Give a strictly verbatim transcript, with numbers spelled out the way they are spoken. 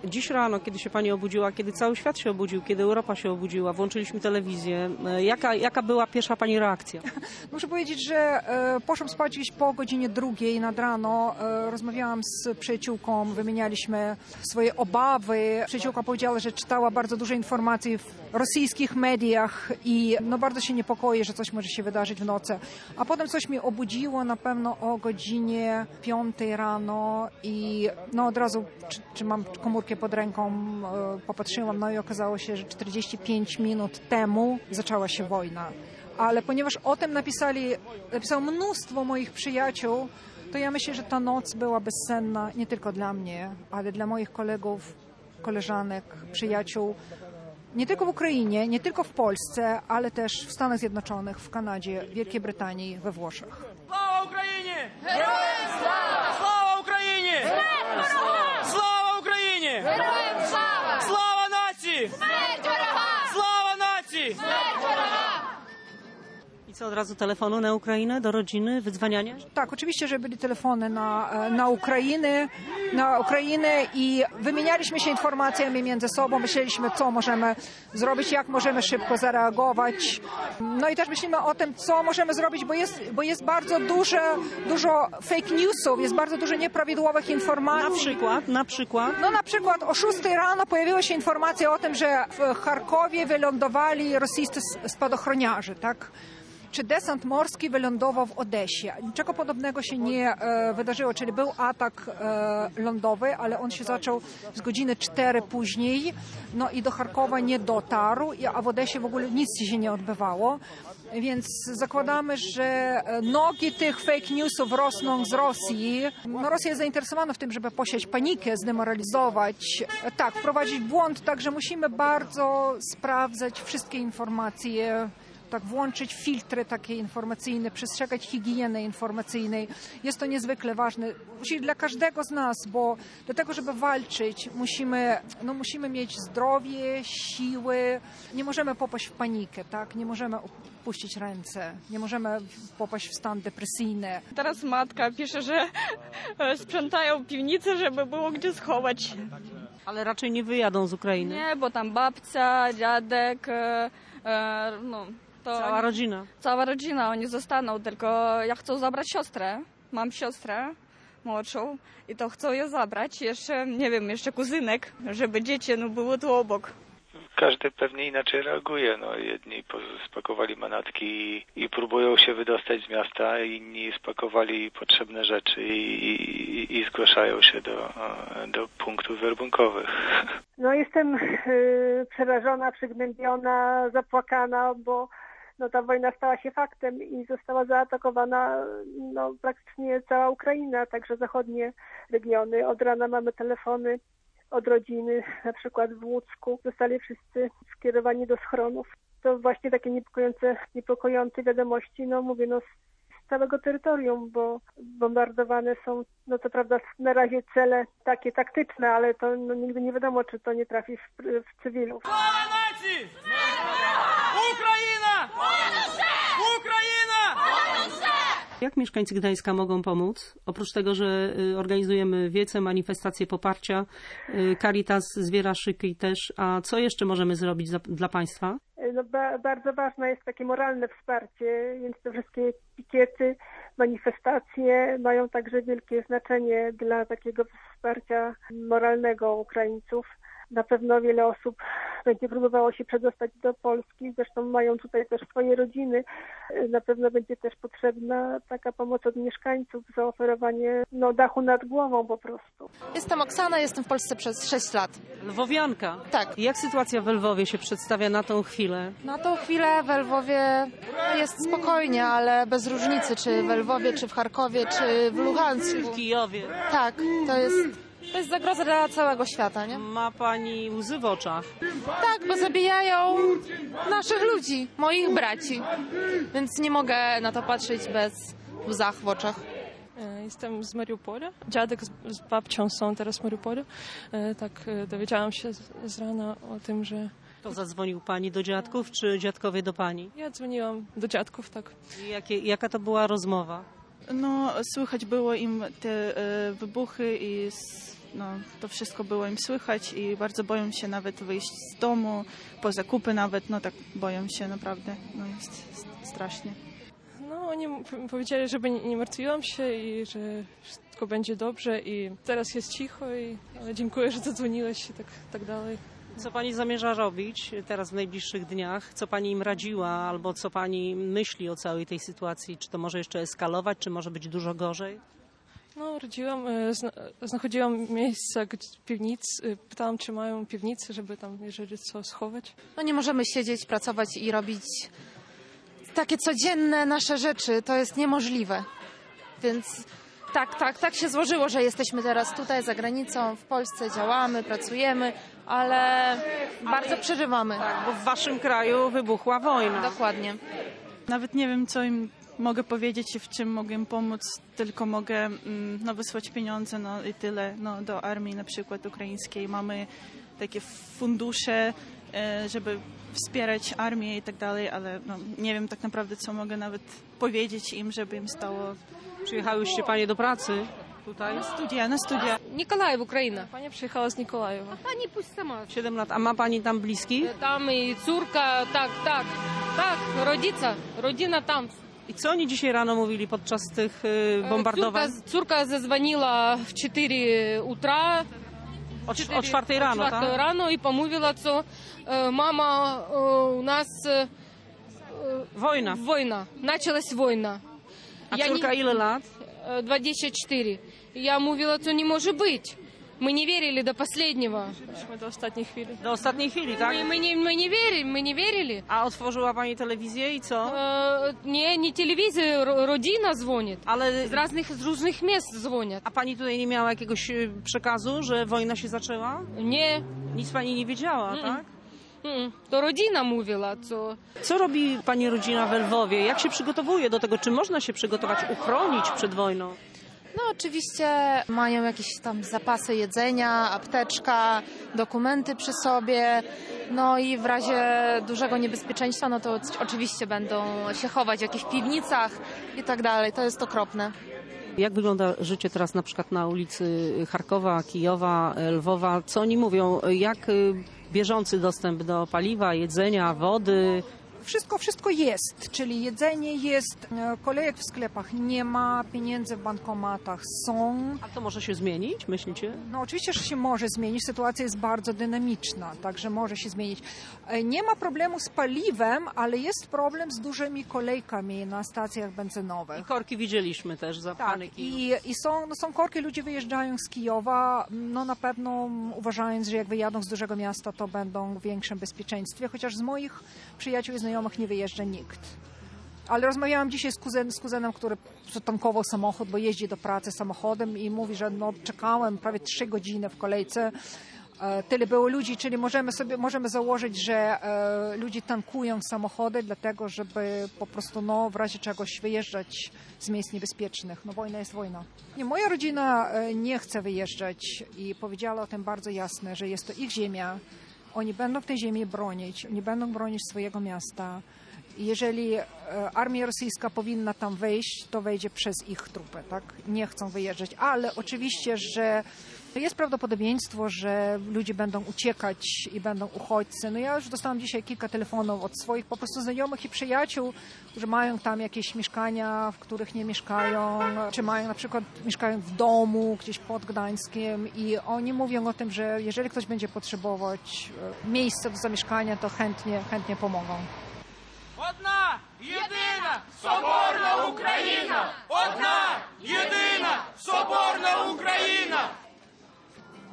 Dziś rano, kiedy się pani obudziła, kiedy cały świat się obudził, kiedy Europa się obudziła, włączyliśmy telewizję. Jaka, jaka była pierwsza pani reakcja? Muszę powiedzieć, że e, poszłam spać gdzieś po godzinie drugiej nad rano. E, rozmawiałam z przyjaciółką, wymienialiśmy swoje obawy. Przyjaciółka powiedziała, że czytała bardzo dużo informacji w rosyjskich mediach i no, bardzo się niepokoi, że coś może się wydarzyć w nocy. A potem coś mnie obudziło na pewno o godzinie piątej rano i no, od razu, czy, czy mam komórkę pod ręką, e, popatrzyłam, no i okazało się, że czterdzieści pięć minut temu zaczęła się wojna. Ale ponieważ o tym napisali, napisało mnóstwo moich przyjaciół, to ja myślę, że ta noc była bezsenna nie tylko dla mnie, ale dla moich kolegów, koleżanek, przyjaciół. Nie tylko w Ukrainie, nie tylko w Polsce, ale też w Stanach Zjednoczonych, w Kanadzie, Wielkiej Brytanii, we Włoszech. Слава Україні! Героям слава! Слава Україні! Смерть ворогам! Слава Україні! Героям слава! Слава нації! Смерть ворогам! Слава нації! Смерть ворогам! I co, od razu telefonu na Ukrainę, do rodziny, wydzwanianie? Tak, oczywiście, że byli telefony na, na Ukrainę, na Ukrainę i wymienialiśmy się informacjami między sobą, myśleliśmy, co możemy zrobić, jak możemy szybko zareagować. No i też myślimy o tym, co możemy zrobić, bo jest, bo jest bardzo dużo, dużo fake newsów, jest bardzo dużo nieprawidłowych informacji. Na przykład, na przykład? No na przykład o szóstej rano pojawiła się informacja o tym, że w Charkowie wylądowali rosyjscy spadochroniarze, tak? Czy desant morski wylądował w Odesie. Niczego podobnego się nie e, wydarzyło, czyli był atak e, lądowy, ale on się zaczął z godziny cztery później, no i do Charkowa nie dotarł, a w Odesie w ogóle nic się nie odbywało. Więc zakładamy, że nogi tych fake newsów rosną z Rosji. No, Rosja jest zainteresowana w tym, żeby posiać panikę, zdemoralizować, tak, wprowadzić błąd, także musimy bardzo sprawdzać wszystkie informacje, tak, włączyć filtry takie informacyjne, przestrzegać higieny informacyjnej. Jest to niezwykle ważne dla każdego z nas, bo do tego, żeby walczyć, musimy, no, musimy mieć zdrowie, siły. Nie możemy popaść w panikę, tak? Nie możemy opuścić ręce, nie możemy popaść w stan depresyjny. Teraz matka pisze, że sprzątają piwnicę, żeby było gdzie schować. Ale raczej nie wyjadą z Ukrainy. Nie, bo tam babcia, dziadek, e, e, no... To cała oni, rodzina. Cała rodzina, oni zostaną, tylko ja chcę zabrać siostrę. Mam siostrę młodszą i to chcę ją zabrać. Jeszcze, nie wiem, jeszcze kuzynek, żeby dzieci no, były tu obok. Każdy pewnie inaczej reaguje. No, jedni spakowali manatki i próbują się wydostać z miasta, inni spakowali potrzebne rzeczy i, i, i zgłaszają się do, do punktów werbunkowych. No jestem y, przerażona, przygnębiona, zapłakana, bo no, ta wojna stała się faktem i została zaatakowana no, praktycznie cała Ukraina, także zachodnie regiony. Od rana mamy telefony od rodziny, na przykład w Łucku. Zostali wszyscy skierowani do schronów. To właśnie takie niepokojące, niepokojące wiadomości, no mówię, no z całego terytorium, bo bombardowane są, no to prawda, na razie cele takie taktyczne, ale to no, nigdy nie wiadomo, czy to nie trafi w, w cywilów. Слава нації! Україна! Україна! Jak mieszkańcy Gdańska mogą pomóc? Oprócz tego, że organizujemy wiece, manifestacje poparcia, Caritas zbiera szyki też, a co jeszcze możemy zrobić za, dla Państwa? No, ba- bardzo ważne jest takie moralne wsparcie, więc te wszystkie pikiety, manifestacje mają także wielkie znaczenie dla takiego wsparcia moralnego Ukraińców. Na pewno wiele osób będzie próbowało się przedostać do Polski, zresztą mają tutaj też swoje rodziny. Na pewno będzie też potrzebna taka pomoc od mieszkańców, zaoferowanie no, dachu nad głową po prostu. Jestem Oksana, jestem w Polsce przez sześć lat. Lwowianka. Tak. Jak sytuacja w Lwowie się przedstawia na tą chwilę? Na tą chwilę w Lwowie jest spokojnie, ale bez różnicy, czy w Lwowie, czy w Charkowie, czy w Luhansku. W Kijowie. Tak, to jest... To jest zagroza dla całego świata, nie? Ma pani łzy w oczach. Tak, bo zabijają naszych ludzi, moich braci. Więc nie mogę na to patrzeć bez łzach w oczach. Jestem z Mariupola. Dziadek z, z babcią są teraz w Mariupolu. Tak dowiedziałam się z, z rana o tym, że... To zadzwonił pani do dziadków, czy dziadkowie do pani? Ja dzwoniłam do dziadków, tak. I jakie, jaka to była rozmowa? No, słychać było im te e, wybuchy i s, no, to wszystko było im słychać i bardzo boją się nawet wyjść z domu, po zakupy nawet, no tak boją się naprawdę, no jest strasznie. No, oni powiedzieli, żeby nie martwiłam się i że wszystko będzie dobrze i teraz jest cicho, i, ale dziękuję, że zadzwoniłeś i tak, tak dalej. Co pani zamierza robić teraz w najbliższych dniach? Co pani im radziła albo co pani myśli o całej tej sytuacji? Czy to może jeszcze eskalować, czy może być dużo gorzej? No, radziłam, zna, znachodziłam miejsca, piwnic, pytałam, czy mają piwnice, żeby tam, jeżeli co, schować. No nie możemy siedzieć, pracować i robić takie codzienne nasze rzeczy. To jest niemożliwe. Więc tak, tak, tak się złożyło, że jesteśmy teraz tutaj za granicą, w Polsce, działamy, pracujemy, ale bardzo przeżywamy. Tak, bo w waszym kraju wybuchła wojna. Dokładnie. Nawet nie wiem, co im mogę powiedzieć i w czym mogę im pomóc, tylko mogę no, wysłać pieniądze no, i tyle no, do armii na przykład ukraińskiej. Mamy takie fundusze, żeby wspierać armię i tak dalej, ale no, nie wiem tak naprawdę, co mogę nawet powiedzieć im, żeby im stało. Przyjechałyście panie do pracy tutaj? Na studia, na studia. Nikołajew, Ukraina. Pani przyjechała z Nikołajewa. Pani pójść sama. siedem lat. A ma pani tam bliskich? Tam i córka, tak, tak, tak, rodzica, rodzina tam. I co oni dzisiaj rano mówili podczas tych y, bombardowań? Córka, córka zadzwoniła w cztery утра. O, o czwartej rano, tak? czwartej rano i pomówiła, co e, mama, e, u nas e, wojna. Wojna. Zaczęłaś wojna. A córka nie, ile lat? двадцать четыре. Ja mówiła, co nie może być. My nie wierzyli do последнего. Do ostatniej chwili. Do ostatniej chwili, tak? My, my, nie, my nie wierzyli, my nie wierzyli. A otworzyła pani telewizję i co? E, nie, nie telewizja, rodzina dzwoni. Ale z różnych, z różnych miejsc dzwonią. A pani tutaj nie miała jakiegoś przekazu, że wojna się zaczęła? Nie. Nic pani nie wiedziała, mm. tak? Mm. To rodzina mówiła, co... Co robi pani rodzina w Lwowie? Jak się przygotowuje do tego? Czy można się przygotować, uchronić przed wojną? No oczywiście mają jakieś tam zapasy jedzenia, apteczka, dokumenty przy sobie. No i w razie dużego niebezpieczeństwa, no to oczywiście będą się chować w jakichś piwnicach i tak dalej. To jest okropne. Jak wygląda życie teraz na przykład na ulicy Charkowa, Kijowa, Lwowa? Co oni mówią? Jak bieżący dostęp do paliwa, jedzenia, wody? Wszystko, wszystko jest, czyli jedzenie jest, kolejek w sklepach nie ma, pieniędzy w bankomatach są. A to może się zmienić, myślicie? No oczywiście, że się może zmienić, sytuacja jest bardzo dynamiczna, także może się zmienić. Nie ma problemu z paliwem, ale jest problem z dużymi kolejkami na stacjach benzynowych. I korki widzieliśmy też zapchane. Tak, i, i są, no są korki, ludzie wyjeżdżają z Kijowa, no na pewno uważając, że jak wyjadą z dużego miasta, to będą w większym bezpieczeństwie, chociaż z moich przyjaciół i znajomych nie wyjeżdża nikt. Ale rozmawiałam dzisiaj z, kuzen, z kuzenem, który zatankował samochód, bo jeździ do pracy samochodem i mówi, że no, czekałem prawie trzy godziny w kolejce. E, tyle było ludzi, czyli możemy sobie możemy założyć, że e, ludzie tankują samochody dlatego, żeby po prostu no, w razie czegoś wyjeżdżać z miejsc niebezpiecznych. No wojna jest wojna. Nie, moja rodzina e, nie chce wyjeżdżać i powiedziała o tym bardzo jasno, że jest to ich ziemia. Oni będą w tej ziemi bronić, oni będą bronić swojego miasta. I jeżeli e, armia rosyjska powinna tam wejść, to wejdzie przez ich trupy, tak? Nie chcą wyjeżdżać, ale oczywiście, że jest prawdopodobieństwo, że ludzie będą uciekać i będą uchodźcy. No ja już dostałam dzisiaj kilka telefonów od swoich po prostu znajomych i przyjaciół, którzy mają tam jakieś mieszkania, w których nie mieszkają, czy mają na przykład mieszkają w domu gdzieś pod Gdańskiem i oni mówią o tym, że jeżeli ktoś będzie potrzebować miejsca do zamieszkania, to chętnie, chętnie pomogą. Одна, єдина, соборна Україна! Одна,